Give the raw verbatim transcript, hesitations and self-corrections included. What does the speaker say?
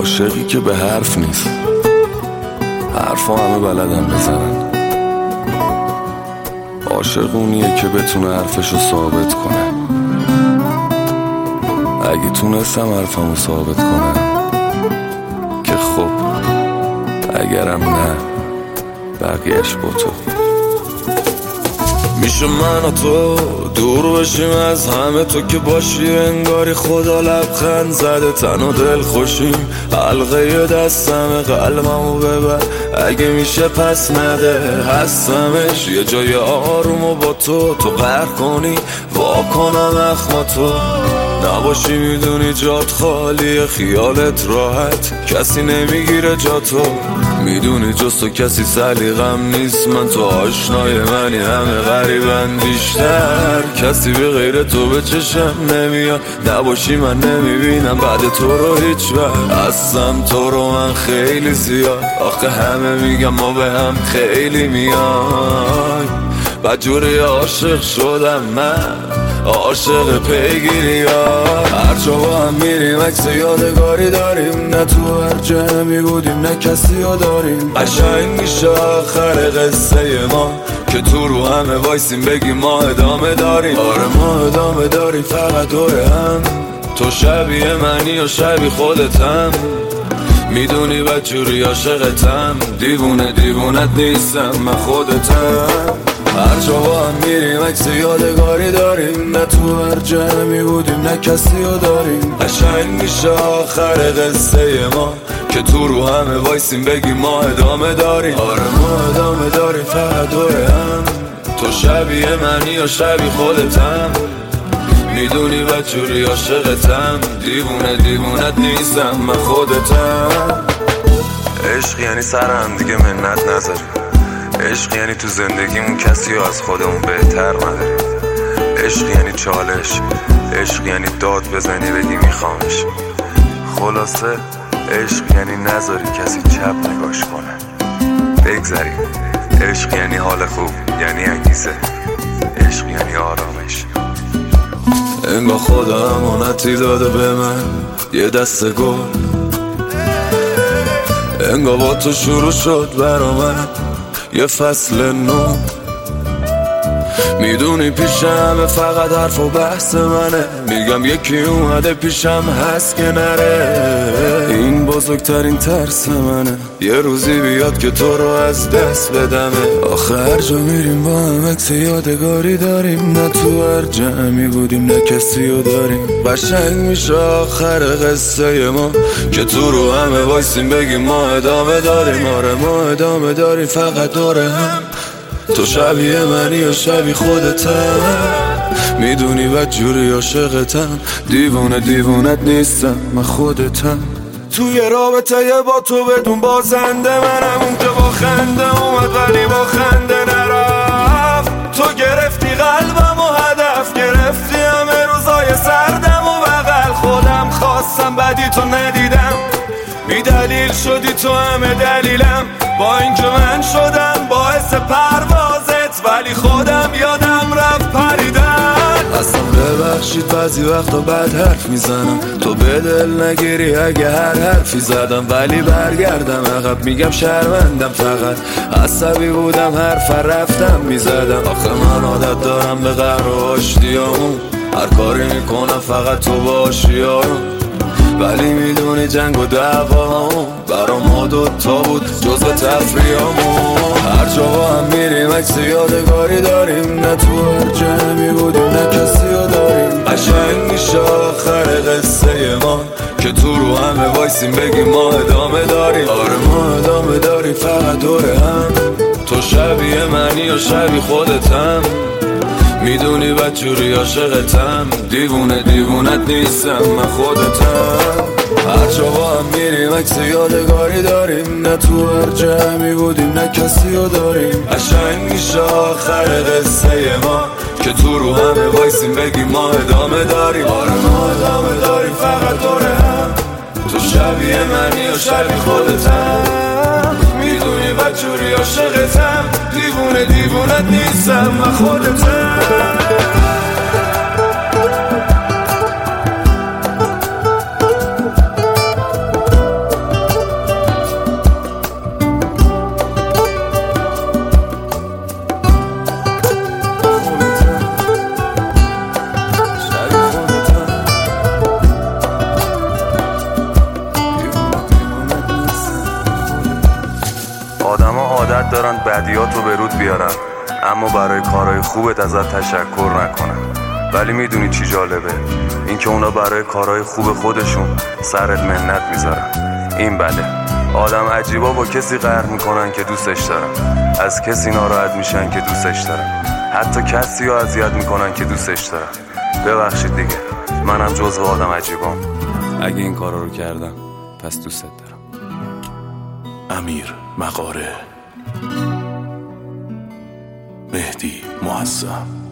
عاشقی که به حرف نیست، حرفا همه بلدن بزنن. عاشق اونیه که بتونه حرفشو ثابت کنه. اگه تونستم حرفمو ثابت کنم که خب، اگرم نه بقیهش با تو. میشه من و تو دور بشیم از همه، تو که باشی انگاری خدا لبخند زده. تن و دل خوشیم، حلقه دستم قلبمو ببر اگه میشه پس نده. هستمش یه جای آرومو با تو، تو قهر کنی واکنم اخما تو نباشی. میدونی جات خالیه، خیالت راحت، کسی نمیگیره جاتو. میدونی جز تو کسی سلیقم نیست، من تو آشنای منی، همه غریبن بیشتر. کسی به غیر تو به چشم نمیاد، نباشی من نمیبینم بعد تو رو هیچ وقت. هستم تو رو من خیلی زیاد، آخه همه میگم ما به هم خیلی میای. بدجوری عاشق شدم من، عاشق پیگیری ها. هر جا با هم میریم عکس یادگاری داریم، نه تو هر جمعی بودیم نه کسی ها داریم. قشنگ میشه آخر قصه ما که تو رو همه وایسیم بگیم ما ادامه داریم. آره ما ادامه داریم فقط دوره هم، تو شبیه منی و شبیه خودتم. میدونی بدجوری عاشقتم، دیوونه دیوونت نیستم من خودتم. هر جا با هم میریم عکس یادگاری داریم، نه تو هر جمعی بودیم نه کسی ها داریم. قشنگ میشه آخر قصه ما که تو رو همه وایسیم بگیم ما ادامه داریم. آره ما ادامه داریم فقط دوره هم، تو شبیه منی و شبیه خودتم. میدونی بدجوری عاشقتم، دیوونه دیوونت نیستم من خودتم. عشق یعنی سر هم دیگه منت نذاریم، عشق یعنی تو زندگیمون کسی رو از خودمون بهتر نداریم. عشق یعنی چالش، عشق یعنی داد بزنی بگی میخوامش. خلاصه عشق یعنی نذاری کسی چپ نگاش کنه، بگذریم. عشق یعنی حال خوب، یعنی انگیزه، عشق یعنی آرامش. انگار خدا امانتی داده به من یه دسته گل، انگار با تو شروع شد برا من یه فصل نو. میدونی پیشم فقط حرف و بحث منه، میگم یکی اومده پیشم هست که نره. این بزرگترین ترس منه، یه روزی بیاد که تو رو از دست بدمه. آخه هر جا میریم با هم عکس یادگاری داریم، نه تو هر جمعی بودیم نه کسی رو داریم. قشنگ میشه آخر قصه ما که تو رو همه وایسیم بگیم ما ادامه داریم. آره ما ادامه داریم فقط دوره هم، تو شبیه منی و شبیه خودتم. میدونی بدجوری عاشقتم، دیوونه دیوونت نیستم من خودتم. توی رابطه با تو بدون بازنده منم، اون که با خنده اومد ولی با خنده نرفت. تو گرفتی قلبم و هدف گرفتی همه روزای سردم و بغل خودم خواستم بدی تو ندیدم. بی دلیل شدی تو همه دلیلم، با اینکه من شدم باعث پروازت ولی خودم یادم رفت پریدن. اصلا ببخشید بعضی وقتا بد حرف میزنم، تو به دل نگیری اگه هر حرفی زدم. ولی برگردم عقب میگم شرمندم، فقط عصبی بودم حرف رفتم میزدم. آخه من عادت دارم به قهر و آشتیامون، هر کاری میکنم فقط تو باشی آروم. ولی میدونی جنگ و دعوامون برا ما دوتا بود جزو تفریامون. هر جا با هم میریم عکس یادگاری داریم، نه تو هر جمعی بودیم نه کسی رو داریم. قشنگ میشه آخر قصه ما که تو رو همه وایسیم بگیم ما ادامه داریم. آره ما ادامه داریم فقط دوره هم، تو شبیه منی و شبیه خودتم. میدونی بدجوری عاشقتم، دیوونه دیوونت نیستم من خودتم. هر جا با هم میریم عکس یادگاری داریم، نه تو هر جمعی بودیم نه کسی رو داریم. قشنگ میشه آخر قصه ما که تو رو همه وایسیم بگیم ما ادامه داریم. آره ما ادامه داریم فقط دوره هم، تو شبیه منی و شبیه خودتم. میدونی بدجوری عاشقتم، دیوونه دیوونت نیستم من خودتم. دارن بدیات رو به رود بیارن اما برای کارهای خوبت ازت تشکر نکنن. ولی میدونی چی جالبه؟ این که اونا برای کارهای خوب خودشون سرت منت میذارن. این بله، آدم عجیبا با کسی قهر میکنن که دوستش دارن، از کسی ناراحت میشن که دوستش دارن، حتی کسی رو اذیت میکنن که دوستش دارن. ببخشید دیگه، منم جزو آدم عجیبام. اگه این کارا رو کردم پس دوستت دارم. امیر مغاره، مهدی معظم.